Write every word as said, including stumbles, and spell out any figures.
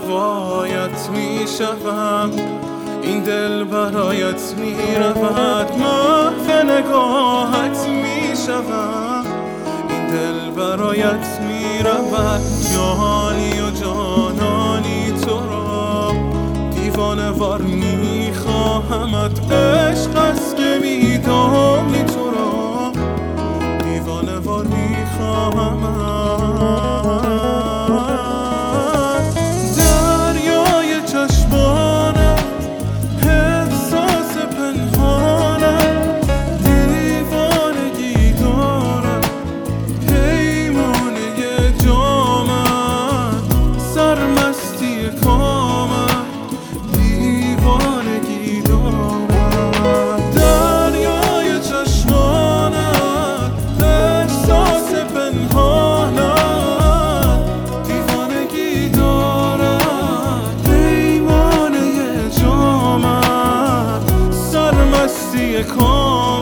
هوایت می شوم، این دل برایت می رود، محو نگاهت می شوم، این دل برایت می رود. جانی و جانانی تو را دیوانه وار می خواهمت، عشق است که می دانی تو را دیوانه وار می خواهمت. دریای چشمانت، احساس پنهانت، دیوانگی دارد پیمانه جامت، سرمستی کامت دیوانگی دارد. دریای چشمانت، احساس پنهانت، دیوانگی دارد پیمانه جامت، سرمستی کامت